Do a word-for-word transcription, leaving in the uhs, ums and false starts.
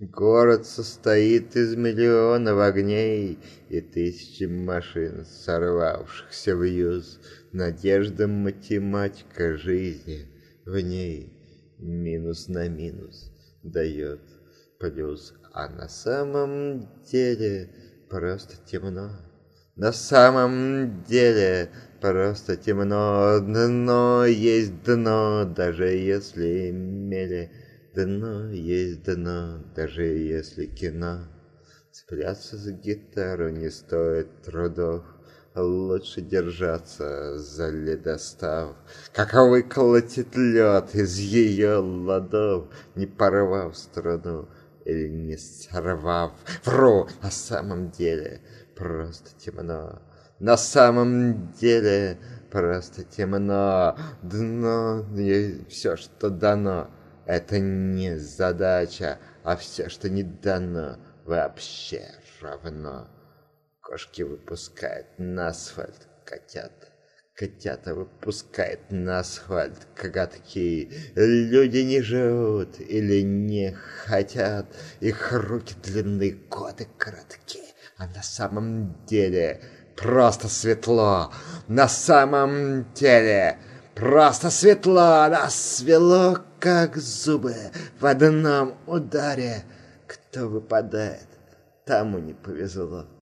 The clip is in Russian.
Город состоит из миллионов огней и тысячи машин, сорвавшихся в юз. Надежда математика жизни в ней минус на минус дает плюс. А на самом деле просто темно. На самом деле просто темно. Дно есть дно, даже если мели. Дно есть дно, даже если кино. Цепляться за гитару не стоит трудов. Лучше держаться за ледостав, как выколотит лед из ее ладов, не порвав струну или не сорвав. Вру, на самом деле просто темно. На самом деле просто темно. Дно и все, что дано, это не задача, а все, что не дано, вообще равно. Кошки выпускают на асфальт котят. Котята выпускают на асфальт коготки. Люди не живут или не хотят. Их руки длинные, годы коротки. А на самом деле просто светло. На самом деле просто светло. Нас свело, как зубы в одном ударе. Кто выпадает, тому не повезло.